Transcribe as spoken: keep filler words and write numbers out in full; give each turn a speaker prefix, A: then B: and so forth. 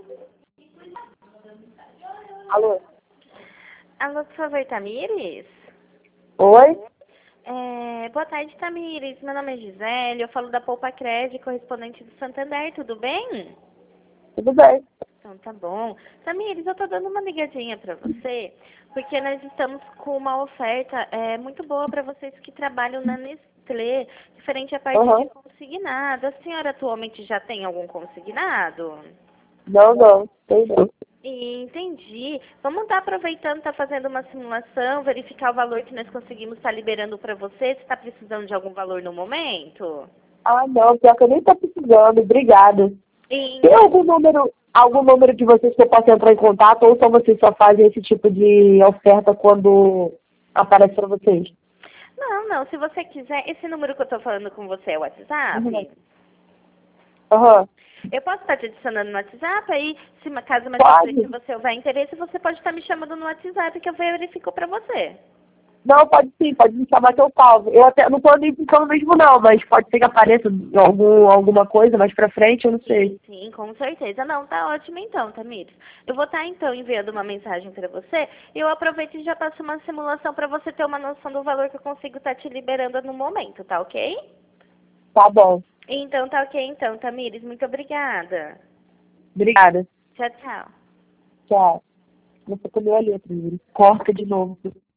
A: Alô?
B: Alô, por favor, Tamires?
A: Oi?
B: É, boa tarde, Tamires. Meu nome é Gisele, eu falo da Poupa Crédito, correspondente do Santander, tudo bem?
A: Tudo bem.
B: Então tá bom. Tamires, eu tô dando uma ligadinha pra você, porque nós estamos com uma oferta é, muito boa para vocês que trabalham na Nestlé, diferente a parte de
A: Aham.
B: consignado. A senhora atualmente já tem algum consignado?
A: Não, não. Tem não.
B: Entendi. Vamos estar aproveitando, estar fazendo uma simulação, verificar o valor que nós conseguimos estar liberando para você. Você está precisando de algum valor no momento?
A: Ah, não. Pior que eu nem tô precisando. Obrigada. Tem
B: Entendi.
A: algum número, algum número de vocês que eu possa entrar em contato ou só vocês só fazem esse tipo de oferta quando aparece para vocês?
B: Não, não. Se você quiser, esse número que eu estou falando com você é o
A: Uhum.
B: WhatsApp?
A: Aham.
B: Eu posso estar te adicionando no WhatsApp, aí, se uma- caso mais pra frente
A: Pode?
B: você houver interesse, você pode estar me chamando no WhatsApp que eu verifico para você.
A: Não, pode sim. Pode me chamar que eu salvo. Eu até não tô nem ficando mesmo não, mas pode ser que apareça algum, alguma coisa mais pra frente, eu não
B: Sim,
A: sei.
B: sim, com certeza. Não, tá ótimo então, Tamires. Eu vou estar então enviando uma mensagem para você e eu aproveito e já passo uma simulação para você ter uma noção do valor que eu consigo estar te liberando no momento, tá ok?
A: Tá bom.
B: Então tá ok então, Tamires. Muito obrigada.
A: Obrigada.
B: Tchau, tchau.
A: Tchau. Você comeu a letra, Yuri. Corta de novo.